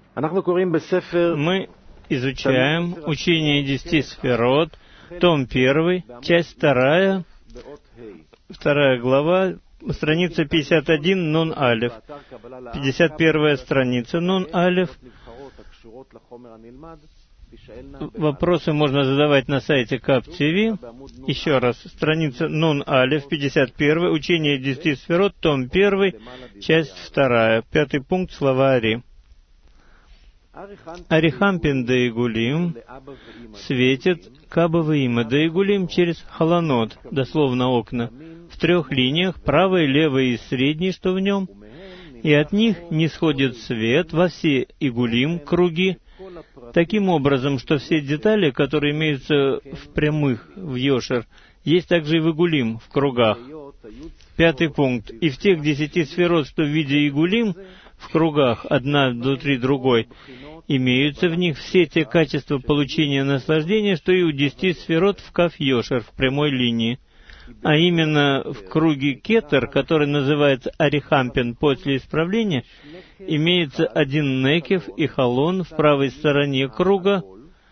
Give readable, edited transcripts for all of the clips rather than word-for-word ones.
Мы изучаем учение 10 сферот, том 1, часть 2, 2 глава, страница 51, Нун Алеф, 51 страница, Нун Алеф. Вопросы можно задавать на сайте КАП ТВ. Еще раз, страница Нун Алеф, 51, учение 10 сферот, том 1, часть 2, 5 пункт, словари. Арихампин да Игулим светит к Аба Ваима да Игулим через халанот, дословно окна, в 3 линиях, правой, левой и средней, что в нем, и от них не сходит свет во все Игулим, круги, таким образом, что все детали, которые имеются в прямых, в Йошер, есть также и в Игулим, в кругах. 5 пункт. И в тех 10 сферот, что в виде Игулим, в кругах, одна внутри другой, имеются в них все те качества получения наслаждения, что и у 10 сферот в Каф Йошер, в прямой линии. А именно в круге Кетер, который называется Арихампин после исправления, имеется один Некев и Халон в правой стороне круга,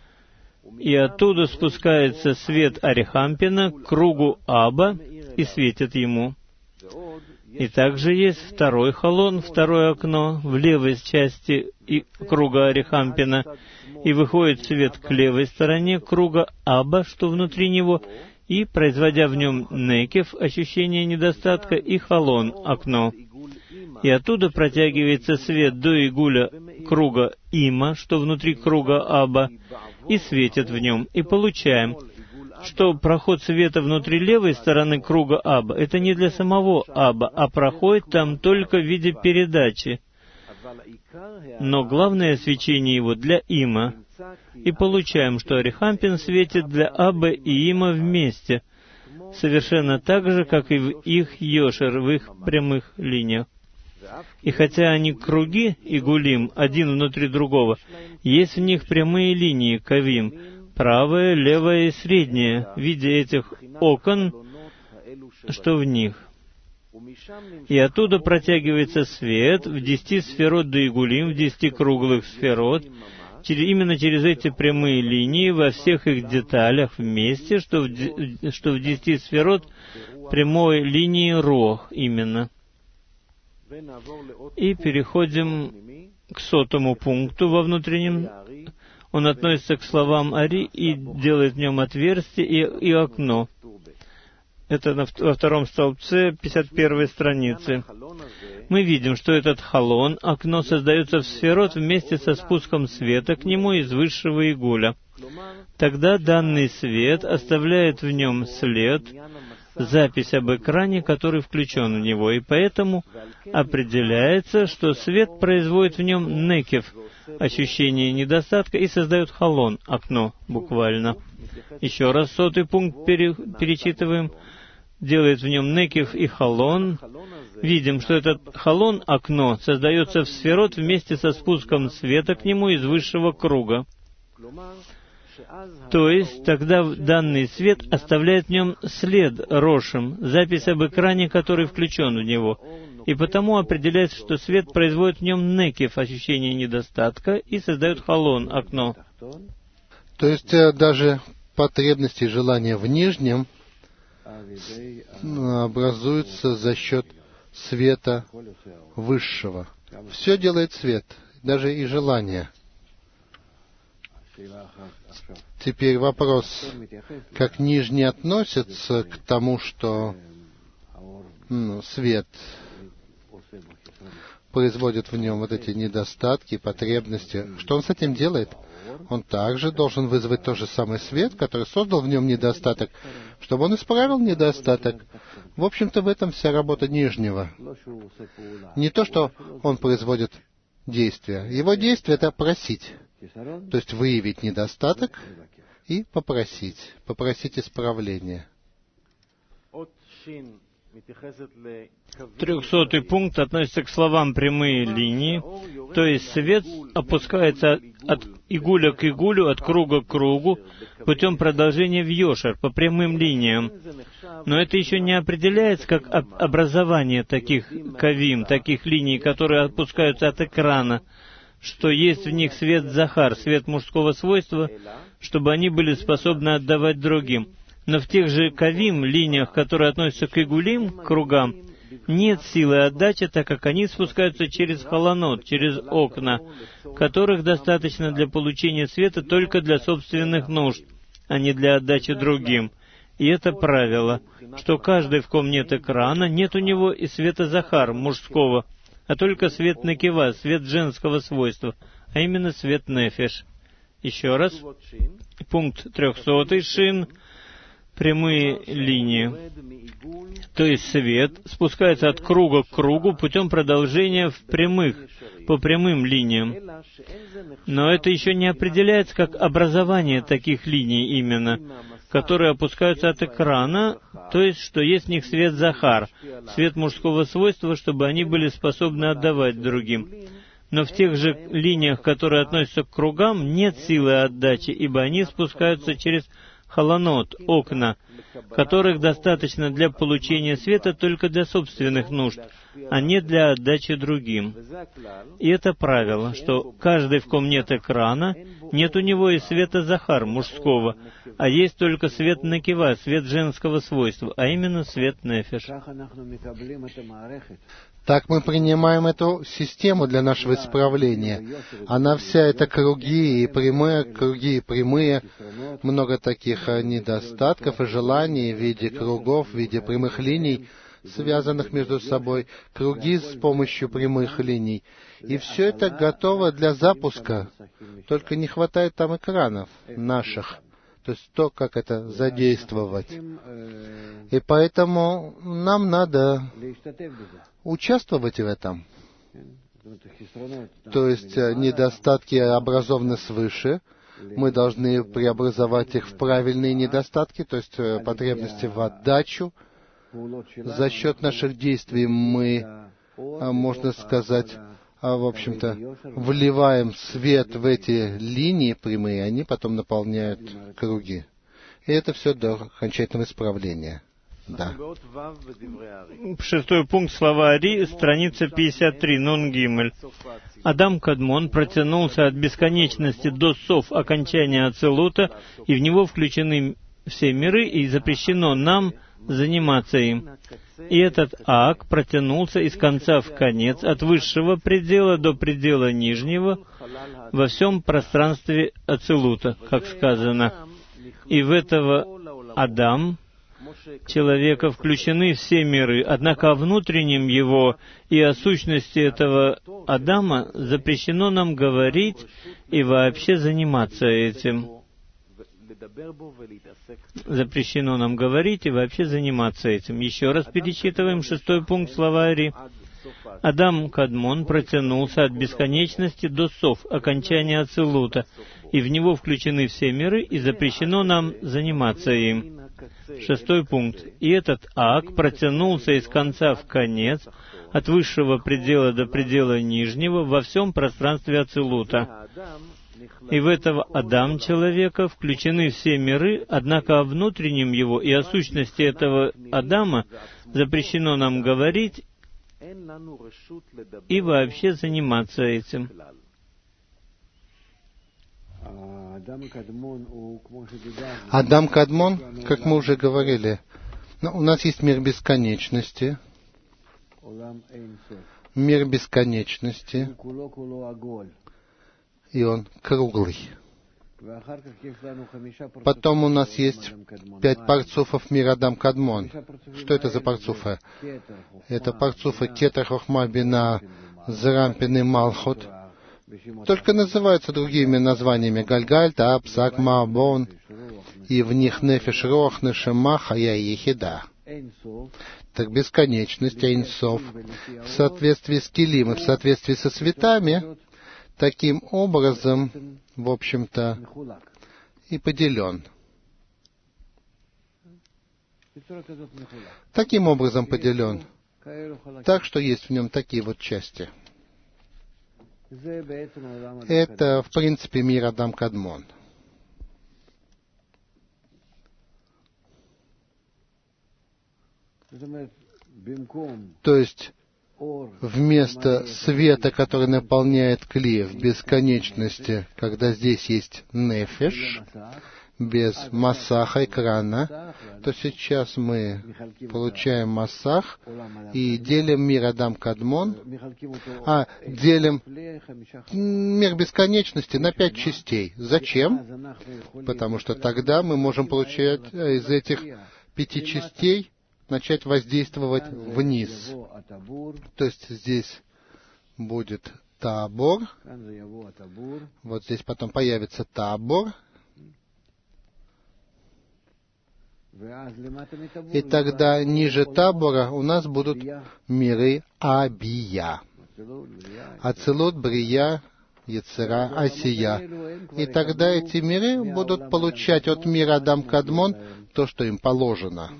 и оттуда спускается свет Арихампина к кругу Аба и светит ему. И также есть второй халон, второе окно в левой части круга Арихампина, и выходит свет к левой стороне круга Аба, что внутри него, и, производя в нем некев, ощущение недостатка, и халон, окно. И оттуда протягивается свет до игуля круга Има, что внутри круга Аба, и светит в нем. И получаем, что проход света внутри левой стороны круга Аба — это не для самого Аба, а проходит там только в виде передачи. Но главное свечение его для Има. И получаем, что Арихампин светит для Аба и Има вместе, совершенно так же, как и в их Йошер, в их прямых линиях. И хотя они круги, Игулим, один внутри другого, есть в них прямые линии, Кавим, правая, левая и средняя, в виде этих окон, что в них. И оттуда протягивается свет в 10 сферот до Игулим, в 10 круглых сферот, именно через эти прямые линии, во всех их деталях вместе, что в 10 сферот прямой линии Рох именно. И переходим к 100-му пункту во внутреннем. Он относится к словам Ари и делает в нем отверстие и окно. Это во 2 столбце 51 страницы. Мы видим, что этот халон, окно, создается в сферот вместе со спуском света к нему из высшего игуля. Тогда данный свет оставляет в нем след, запись об экране, который включен в него, и поэтому определяется, что свет производит в нем некев, ощущение недостатка, и создает халон, окно, буквально. Еще раз 100-й пункт перечитываем. Делает в нем некев и халон. Видим, что этот халон, окно, создается в сферот вместе со спуском света к нему из высшего круга. То есть, тогда данный свет оставляет в нем след рошем, запись об экране, который включен в него, и потому определяется, что свет производит в нем некев, ощущение недостатка, и создает халон, окно. То есть, даже потребности и желания в нижнем образуются за счет света высшего. Все делает свет, даже и желание. Теперь вопрос, как нижний относится к тому, что свет производит в нем вот эти недостатки, потребности. Что он с этим делает? Он также должен вызвать тот же самый свет, который создал в нем недостаток, чтобы он исправил недостаток. В общем-то, в этом вся работа нижнего. Не то, что он производит действия. Его действие — это просить. То есть выявить недостаток и попросить исправления. 300-й пункт относится к словам «прямые линии», то есть свет опускается от игуля к игулю, от круга к кругу, путем продолжения в Йошер, по прямым линиям. Но это еще не определяется как образование таких кавим, таких линий, которые опускаются от экрана, что есть в них свет Захар, свет мужского свойства, чтобы они были способны отдавать другим. Но в тех же Кавим, линиях, которые относятся к Игулим, к кругам, нет силы отдачи, так как они спускаются через холонот, через окна, которых достаточно для получения света только для собственных нужд, а не для отдачи другим. И это правило, что каждый, в ком нет экрана, нет у него и света Захар, мужского, а только свет Некива, свет женского свойства, а именно свет Нефеш. Еще раз, пункт 300, Шин, прямые линии. То есть свет спускается от круга к кругу путем продолжения по прямым линиям. Но это еще не определяется как образование таких линий именно, которые опускаются от экрана, то есть, что есть в них свет Захар, свет мужского свойства, чтобы они были способны отдавать другим. Но в тех же линиях, которые относятся к кругам, нет силы отдачи, ибо они спускаются через холонот, окна, которых достаточно для получения света только для собственных нужд, а не для отдачи другим. И это правило, что каждый, в ком нет экрана, нет у него и света Захар, мужского, а есть только свет Некива, свет женского свойства, а именно свет Нефеш. Так мы принимаем эту систему для нашего исправления. Она вся это круги и прямые, много таких недостатков и желаний в виде кругов, в виде прямых линий, связанных между собой, круги с помощью прямых линий. И все это готово для запуска, только не хватает там экранов наших. То есть то, как это задействовать. И поэтому нам надо участвовать в этом. То есть недостатки образованы свыше. Мы должны преобразовать их в правильные недостатки, то есть потребности в отдачу. За счет наших действий мы, можно сказать, в общем-то, вливаем свет в эти линии прямые, они потом наполняют круги. И это все до окончательного исправления. Да. 6 пункт, слова Ари, страница 53, Нун Гимель. Адам Кадмон протянулся от бесконечности до сов окончания Ацилута, и в него включены все миры, и запрещено нам заниматься им. И этот ак протянулся из конца в конец, от высшего предела до предела нижнего, во всем пространстве Ацилута, как сказано. И в этого Адам, человека, включены все миры, однако о внутреннем его и о сущности этого Адама запрещено нам говорить и вообще заниматься этим. Запрещено нам говорить и вообще заниматься этим. Еще раз перечитываем 6 пункт слова Ари. Адам Кадмон протянулся от бесконечности до сов, окончания Ацилута, и в него включены все миры, и запрещено нам заниматься им. 6 пункт. И этот ак протянулся из конца в конец, от высшего предела до предела нижнего, во всем пространстве Ацилута. И в этого Адам человека включены все миры, однако о внутреннем его и о сущности этого Адама запрещено нам говорить и вообще заниматься этим. Адам Кадмон, как мы уже говорили, у нас есть мир бесконечности. Мир бесконечности. И он круглый. Потом у нас есть 5 парцуфов мира Адам Кадмон. Что это за парцуфы? Это парцуфы Кетер, Хохма, Бина, Зерампин и Малхут. Только называются другими названиями Гальгаль, Тааб, Сак, Маабон. И в них Нефеш, Рох, Нешема, Хая и Ехида. Так бесконечность, Эйнсов, в соответствии с Килим и в соответствии со светами, таким образом, в общем-то, и поделен. Таким образом поделен. Так что есть в нем такие вот части. Это, в принципе, мир Адам Кадмон. То есть, вместо света, который наполняет кли в бесконечности, когда здесь есть нефеш, без масаха, экрана, то сейчас мы получаем масах и делим мир Адам Кадмон, делим мир бесконечности на 5 частей. Зачем? Потому что тогда мы можем получать из этих 5 частей начать воздействовать вниз. То есть здесь будет табор, вот здесь потом появится табор, и тогда ниже табора у нас будут миры Абия. Ацилут, Брия, Ецера, Асия. И тогда эти миры будут получать от мира Адам Кадмон то, что им положено.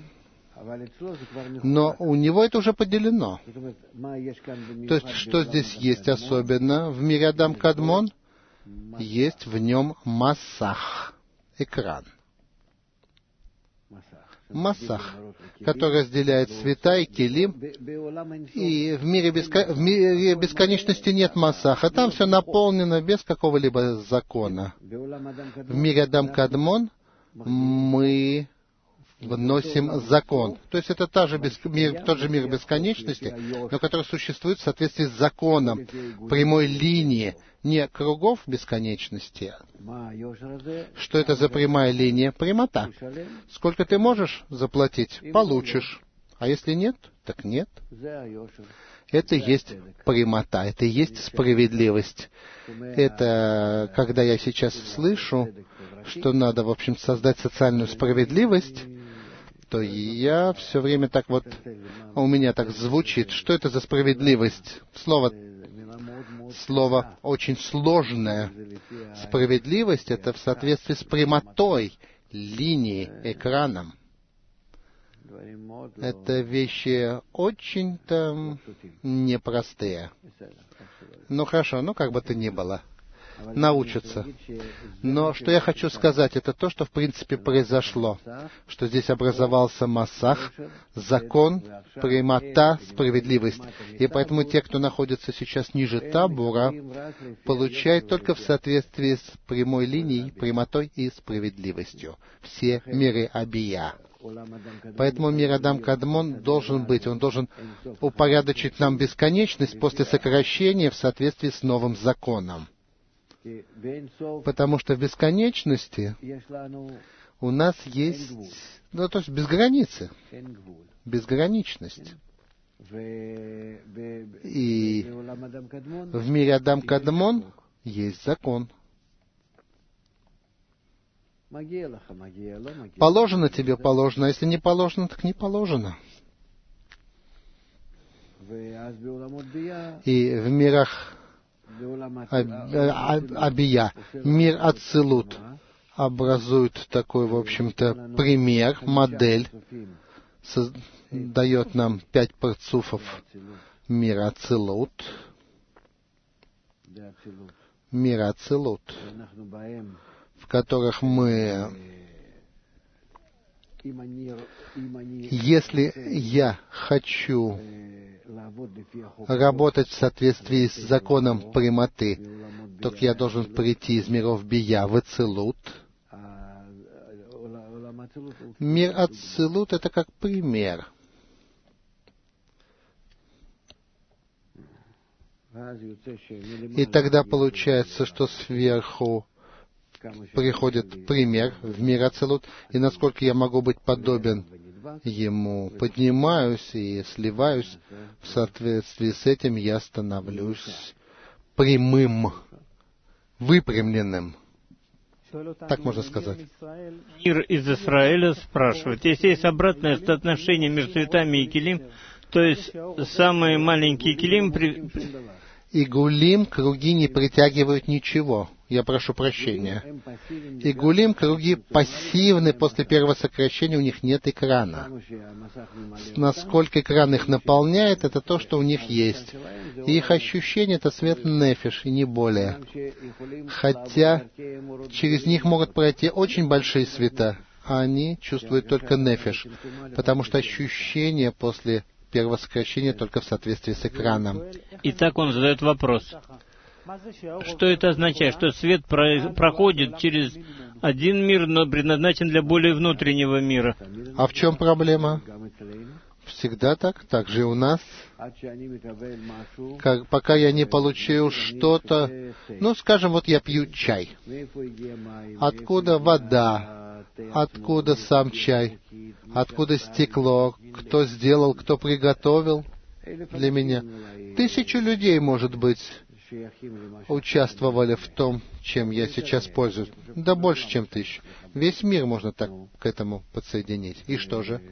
Но у него это уже поделено. То есть, что здесь есть особенно в мире Адам Кадмон? Есть в нем масах, экран. Масах, который разделяет света и келим. И в мире бесконечности нет масаха. Там все наполнено без какого-либо закона. В мире Адам Кадмон мы вносим закон. То есть это тот же мир бесконечности, но который существует в соответствии с законом прямой линии, не кругов бесконечности. Что это за прямая линия? Прямота. Сколько ты можешь заплатить, получишь. А если нет, так нет. Это и есть прямота, это и есть справедливость. Это, когда я сейчас слышу, что надо, в общем, создать социальную справедливость, то я все время так вот, у меня так звучит. Что это за справедливость? Слово очень сложное. Справедливость — это в соответствии с прямотой линии, экраном. Это вещи очень-то непростые. Ну хорошо, как бы то ни было. Научатся. Но что я хочу сказать, это то, что в принципе произошло. Что здесь образовался масах, закон, прямота, справедливость. И поэтому те, кто находится сейчас ниже табора, получают только в соответствии с прямой линией, прямотой и справедливостью. Все миры Абия. Поэтому мир Адам Кадмон должен быть, он должен упорядочить нам бесконечность после сокращения в соответствии с новым законом. Потому что в бесконечности у нас есть, то есть без границы, безграничность. И в мире Адам Кадмон есть закон. Положено тебе, положено, а если не положено, так не положено. И в мирах Абия, мир Ацилут образует такой, в общем-то, пример, модель, дает нам 5 парцуфов мира Ацилут, в которых мы, если я хочу работать в соответствии с законом прямоты, то я должен прийти из миров Бия в Ацилут. Мир Ацилут — это как пример. И тогда получается, что сверху приходит пример в мир Ацилут, и насколько я могу быть подобен ему, поднимаюсь и сливаюсь, в соответствии с этим я становлюсь прямым, выпрямленным. Так можно сказать. Мир из Израиля спрашивает, если есть обратное соотношение между цветами и келим, то есть самые маленькие келим... И гулим, круги не притягивают ничего. Я прошу прощения. И гулим, круги пассивны после первого сокращения, у них нет экрана. Насколько экран их наполняет, это то, что у них есть. И их ощущение — это свет нефиш, и не более. Хотя через них могут пройти очень большие света, а они чувствуют только нефиш, потому что ощущение после первого сокращения только в соответствии с экраном. Итак, он задает вопрос. Что это означает? Что свет проходит через один мир, но предназначен для более внутреннего мира? А в чем проблема? Всегда так, так же и у нас. Пока я не получил что-то, ну, скажем, вот я пью чай. Откуда вода? Откуда сам чай? Откуда стекло? Кто сделал, кто приготовил для меня? 1000 людей, может быть, участвовали в том, чем я сейчас пользуюсь. Да больше, чем 1000. Весь мир можно так к этому подсоединить. И что же?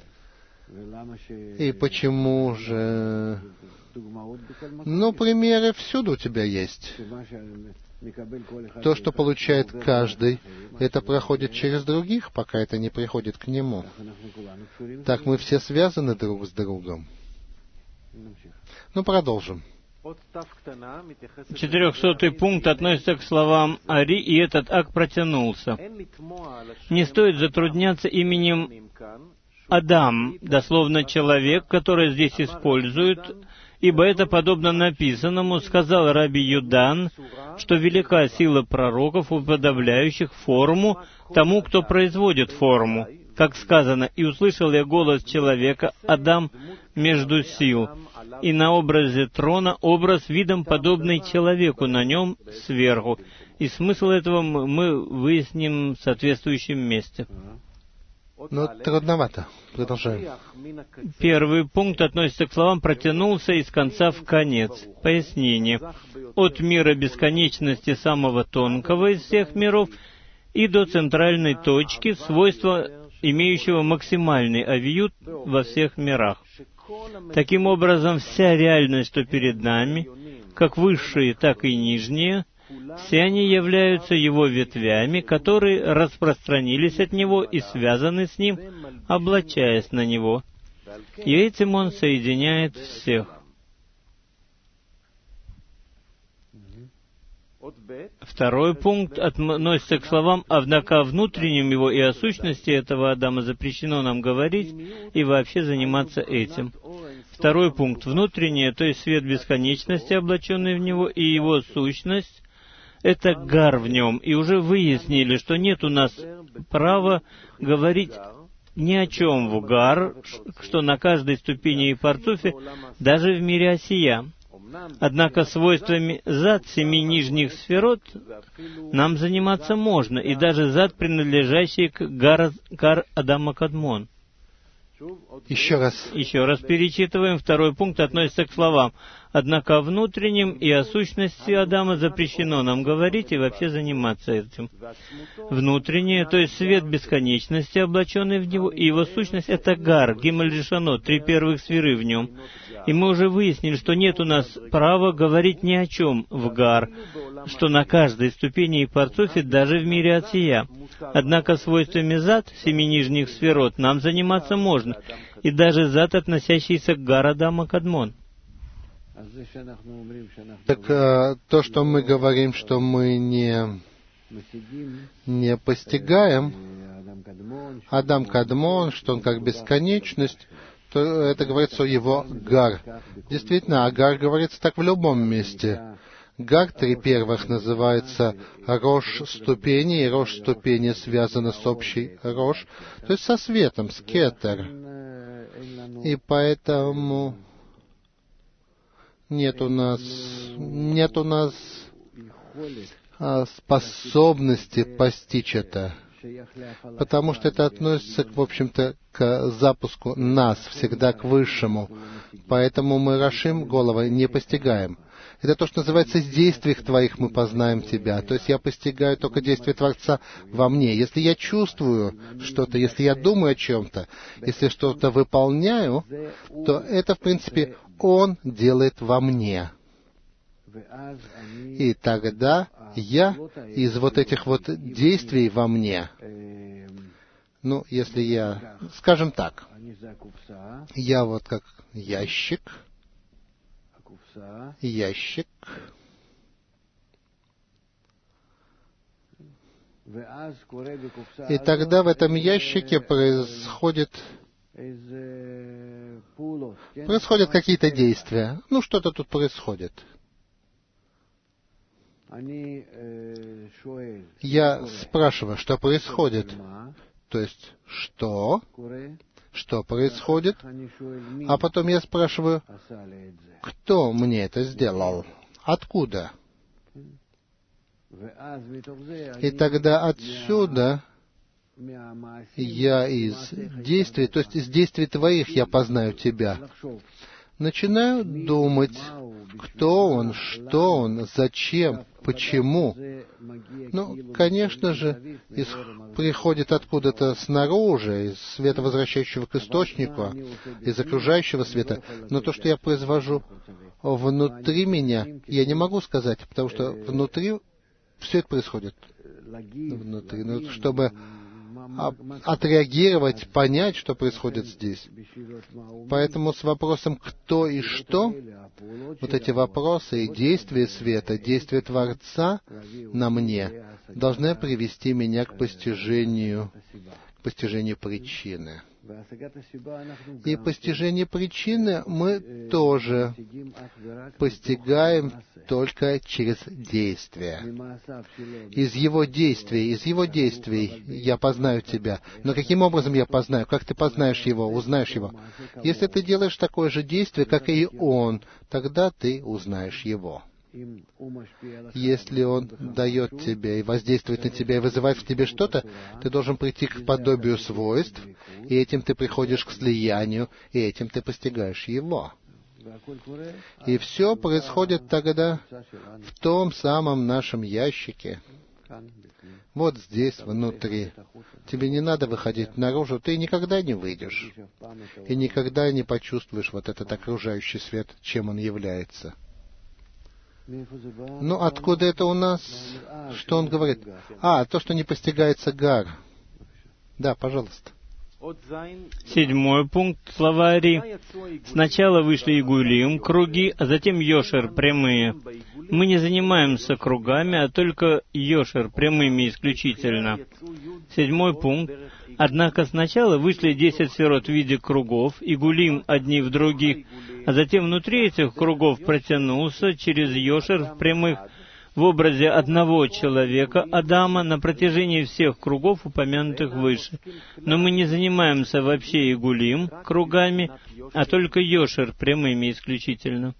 И почему же... Ну, примеры всюду у тебя есть. То, что получает каждый, это проходит через других, пока это не приходит к нему. Так мы все связаны друг с другом. Ну, продолжим. 400-й пункт относится к словам Ари, и этот акт протянулся. Не стоит затрудняться именем Адам, дословно человек, который здесь используют, ибо это подобно написанному, сказал Раби Юдан, что велика сила пророков, уподобляющих форму тому, кто производит форму. Как сказано, «И услышал я голос человека, Адам между сил, и на образе трона образ видом подобный человеку, на нем сверху». И смысл этого мы выясним в соответствующем месте. Но трудновато. Продолжаем. Первый пункт относится к словам «протянулся из конца в конец». Пояснение. От мира бесконечности самого тонкого из всех миров и до центральной точки, свойства, имеющего максимальный авиют во всех мирах. Таким образом, вся реальность, что перед нами, как высшие, так и нижние, все они являются его ветвями, которые распространились от него и связаны с ним, облачаясь на него. И этим он соединяет всех. Второй пункт относится к словам «Однако о внутреннем его и о сущности этого Адама запрещено нам говорить и вообще заниматься этим». Второй пункт. Внутреннее, то есть свет бесконечности, облаченный в него, и его сущность, это гар в нем. И уже выяснили, что нет у нас права говорить ни о чем в гар, что на каждой ступени и парцуфе, даже в мире осия. Однако свойствами зад 7 нижних сферот нам заниматься можно, и даже зад, принадлежащий к гар Адама Кадмон. Еще раз перечитываем. Второй пункт относится к словам «Однако о внутреннем и о сущности Адама запрещено нам говорить и вообще заниматься этим». Внутреннее, то есть свет бесконечности, облаченный в него, и его сущность — это гар, гимель решано, 3 первых сферы в нем. И мы уже выяснили, что нет у нас права говорить ни о чем в гар, что на каждой ступени и парцуфе, даже в мире отсия. Однако свойствами зад, 7 нижних сферот, нам заниматься можно, и даже зад, относящийся к гар Адама Кадмон. Так то, что мы говорим, что мы не постигаем Адам Кадмон, что он как бесконечность, то это говорится о его гар. Действительно, о гар говорится так в любом месте. Гар 3 первых называется рош ступени, и рош ступени связаны с общей рош, то есть со светом, с кетер. И поэтому нет у нас способности постичь это, потому что это относится, в общем-то, к запуску нас, всегда к Высшему. Поэтому мы рашим головой, не постигаем. Это то, что называется «из действиях твоих мы познаем тебя». То есть я постигаю только действие Творца во мне. Если я чувствую что-то, если я думаю о чем-то, если что-то выполняю, то это, в принципе, Он делает во мне. И тогда я из вот этих вот действий во мне, ну, если я, скажем так, я вот как ящик, и тогда в этом ящике происходит Происходят какие-то действия. Ну, что-то тут происходит. Я спрашиваю, что происходит? То есть, что происходит? А потом я спрашиваю, кто мне это сделал? Откуда? И тогда отсюда я из действий, то есть из действий твоих я познаю тебя. Начинаю думать, кто он, что он, зачем, почему. Ну, конечно же, приходит откуда-то снаружи, из света, возвращающего к источнику, из окружающего света. Но то, что я произвожу внутри меня, я не могу сказать, потому что внутри все это происходит. Внутри. Но чтобы отреагировать, понять, что происходит здесь. Поэтому с вопросом «кто» и «что», вот эти вопросы и действия света, действия Творца на мне должны привести меня к постижению причины. И постижение причины мы тоже постигаем только через действие. Из его действий я познаю тебя. Но каким образом я познаю? Как ты познаешь его, узнаешь его? Если ты делаешь такое же действие, как и он, тогда ты узнаешь его. Если он дает тебе и воздействует на тебя и вызывает в тебе что-то, ты должен прийти к подобию свойств, и этим ты приходишь к слиянию, и этим ты постигаешь его. И все происходит тогда в том самом нашем ящике, вот здесь, внутри. Тебе не надо выходить наружу, ты никогда не выйдешь, и никогда не почувствуешь вот этот окружающий свет, чем он является. Ну, откуда это у нас? Что он говорит? То, что не постигается гар. Да, пожалуйста. 7 пункт словари. Сначала вышли Игулим, круги, а затем Йошер, прямые. Мы не занимаемся кругами, а только Йошер, прямыми исключительно. 7 пункт. Однако сначала вышли 10 сферот в виде кругов, Игулим одни в других, а затем внутри этих кругов протянулся через Йошер в прямых в образе одного человека, Адама, на протяжении всех кругов, упомянутых выше. Но мы не занимаемся вообще Игулим, кругами, а только Йошер, прямыми исключительно.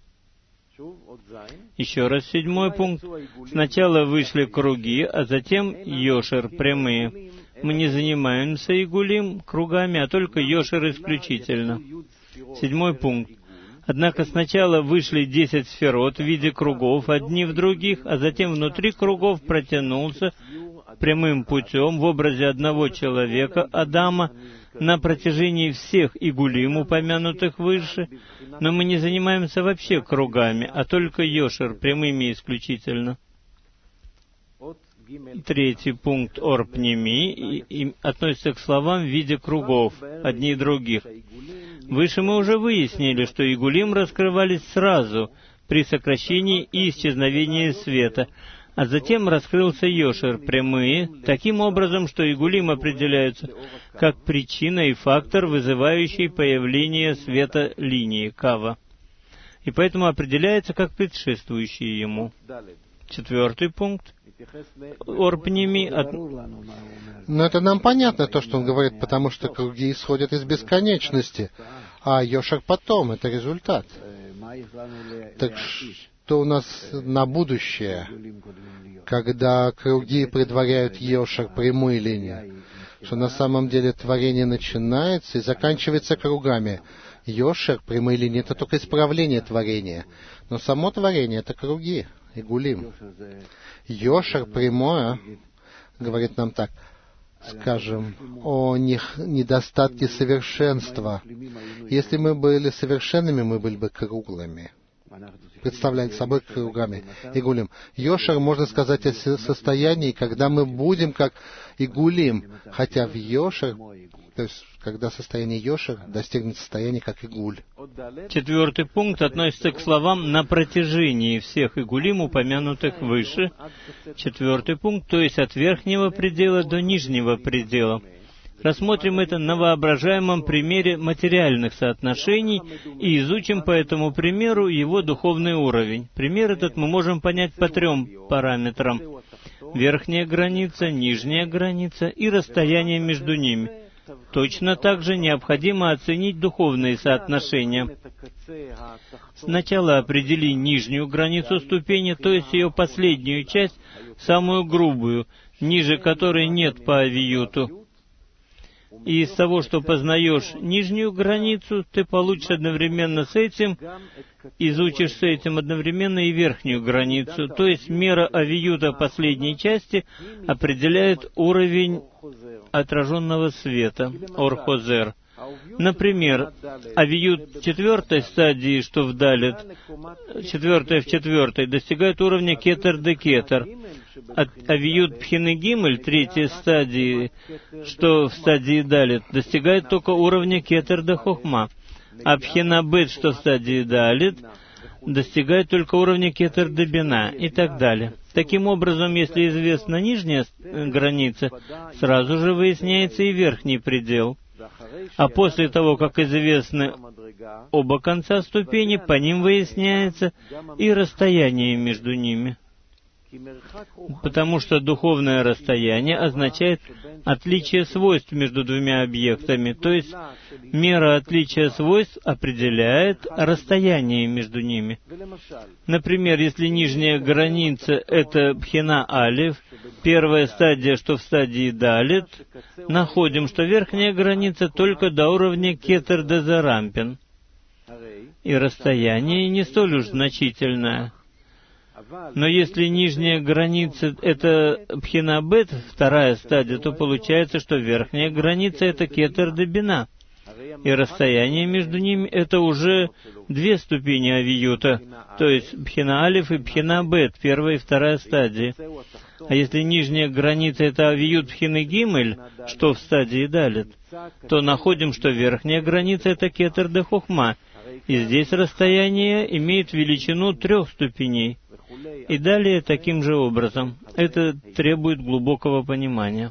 Еще раз 7 пункт. Сначала вышли круги, а затем Йошер, прямые. Мы не занимаемся Игулим, кругами, а только Йошер исключительно. 7 пункт. Однако сначала вышли 10 сферот в виде кругов, одни в других, а затем внутри кругов протянулся прямым путем в образе одного человека, Адама, на протяжении всех Игулим, упомянутых выше, но мы не занимаемся вообще кругами, а только Йошер, прямыми исключительно. 3 пункт Орпними и относится к словам в виде кругов, одни и других. Выше мы уже выяснили, что Игулим раскрывались сразу, при сокращении и исчезновении света, а затем раскрылся Йошер, прямые, таким образом, что Игулим определяются как причина и фактор, вызывающий появление света линии, кава, и поэтому определяется как предшествующий ему. 4 пункт. Орпними. Но это нам понятно, то, что он говорит, потому что круги исходят из бесконечности, а Йошер потом — это результат. Так что у нас на будущее, когда круги предваряют Йошер, прямые линии, что на самом деле творение начинается и заканчивается кругами. Йошер, прямые линии — это только исправление творения, но само творение — это круги, Игулим. Йошер, прямое, говорит нам так, скажем, о недостатке совершенства. Если мы были совершенными, мы были бы круглыми. Представляли собой кругами, Игулим. Йошер, можно сказать, о состоянии, когда мы будем как Игулим, хотя в Йошер, то есть когда состояние Йошер достигнет состояния как Игуль. 4 пункт относится к словам «на протяжении всех Игулим, упомянутых выше». 4 пункт, то есть от верхнего предела до нижнего предела. Рассмотрим это на воображаемом примере материальных соотношений и изучим по этому примеру его духовный уровень. Пример этот мы можем понять по 3 параметрам: верхняя граница, нижняя граница и расстояние между ними. Точно так же необходимо оценить духовные соотношения. Сначала определи нижнюю границу ступени, то есть ее последнюю часть, самую грубую, ниже которой нет по авиюту. И из того, что познаешь нижнюю границу, ты получишь одновременно с этим, изучишь с этим одновременно и верхнюю границу. То есть мера авиюта последней части определяет уровень отраженного света, Ор-Хозер. Например, авиют 4 стадии, что в Далет, 4 в 4, достигает уровня Кетер-де-Кетер. Авиют Пхины Гимель 3 стадии, что в стадии Далет, достигает только уровня Кетер-де-Хохма. А Пхина Бет, что в стадии Далет, достигает только уровня Кетер-де-Бина и так далее. Таким образом, если известна нижняя граница, сразу же выясняется и верхний предел. А после того, как известны оба конца ступени, по ним выясняется и расстояние между ними. Потому что духовное расстояние означает отличие свойств между двумя объектами, то есть мера отличия свойств определяет расстояние между ними. Например, если нижняя граница — это Пхина Алиф, первая стадия, что в стадии Далет, находим, что верхняя граница только до уровня Кетер-де-Зарампин, и расстояние не столь уж значительное. Но если нижняя граница — это Пхина Бет, вторая стадия, то получается, что верхняя граница — это Кетер-де-Бина. И расстояние между ними — это уже 2 ступени авиюта, то есть Пхина Алиф и Пхина Бет, первая и вторая стадии. А если нижняя граница — это авиют Пхины Гимель, что в стадии Далет, то находим, что верхняя граница — это Кетер-де-Хохма, и здесь расстояние имеет величину 3 ступеней. И далее таким же образом. Это требует глубокого понимания.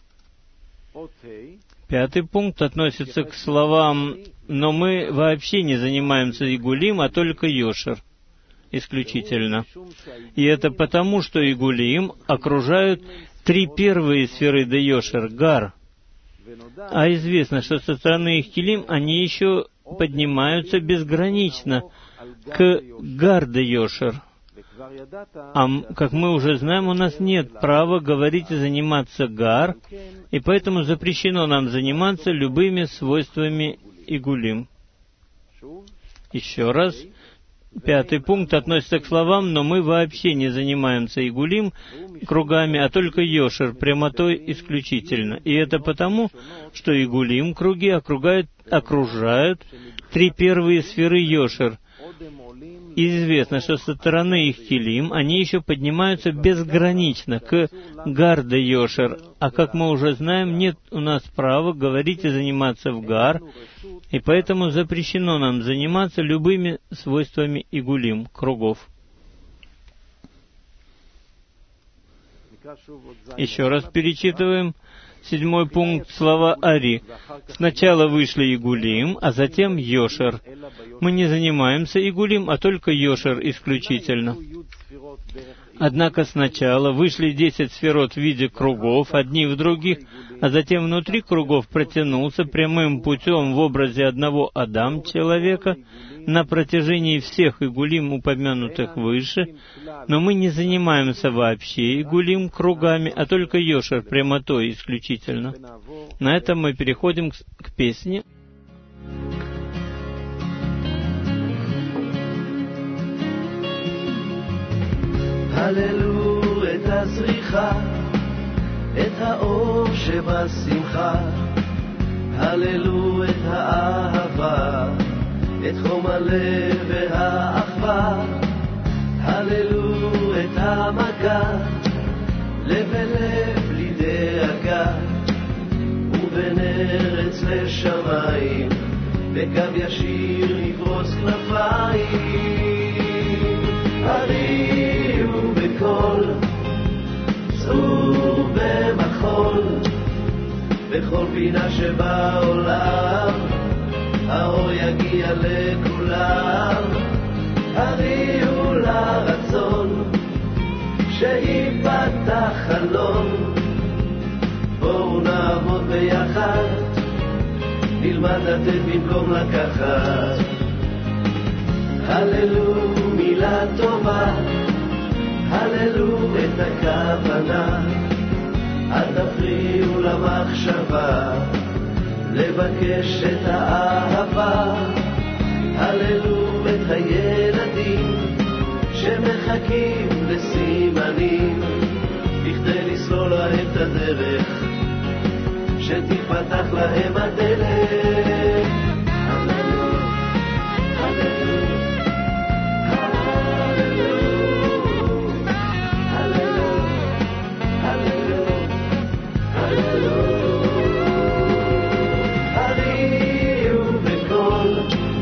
5 пункт относится к словам «но мы вообще не занимаемся игулим, а только йошер» исключительно. И это потому, что игулим окружают 3 первые сферы де йошер, гар. А известно, что со стороны их килим они еще поднимаются безгранично к гар де йошер. А, как мы уже знаем, у нас нет права говорить и заниматься гар, и поэтому запрещено нам заниматься любыми свойствами игулим. Еще раз. 5 пункт относится к словам «но мы вообще не занимаемся игулим кругами, а только йошер, прямотой исключительно». И это потому, что игулим круги окружают 3 первые сферы йошер. И известно, что со стороны их килим они еще поднимаются безгранично к гар де йошер, а как мы уже знаем, нет у нас права говорить и заниматься в гар, и поэтому запрещено нам заниматься любыми свойствами игулим, кругов. Еще раз перечитываем 7 пункт, слова Ари. Сначала вышли игулим, а затем йошер. Мы не занимаемся игулим, а только йошер исключительно. Однако сначала вышли 10 сферот в виде кругов, одни в других, а затем внутри кругов протянулся прямым путем в образе одного Адам, человека, на протяжении всех игулим, упомянутых выше, но мы не занимаемся вообще игулим кругами, а только йошер, прямотой исключительно. На этом мы переходим к песне. הללו את הזריחה, את האור שבשמחה, הללו את האהבה, את חום הלב והאחווה, הללו את המגע, לב ולב בלי דאגה, ובין ארץ לשמיים, בקו ישיר נפרוס כנפיים. הריעו בקול, צאו במחול, בכל פינה שבעולם, האור יגיע לכולם. הריעו לרצון שיפתח חלון, בואו נעבוד ביחד, נלמד לתת במקום לקחת. הללו מילה טובה, הללו את הכוונה, אל תפריעו למחשבה, לבקש את האהבה. הללו את הילדים שמחכים לסימנים, בכדי לסלול להם את הדרך, שתפתח להם הדלת. הללו, הללו, הללו, הללו, הללו. הריעו בקול,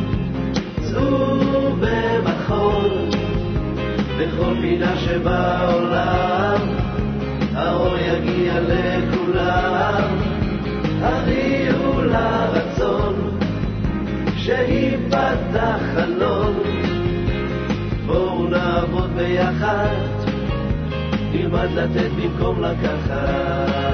צאו במחול, בכל פינה שבעולם, האור יגיע לכולם. הריעו לרצון שיפתח חלון, בואו נעבוד ביחד, נלמד לתת במקום לקחת.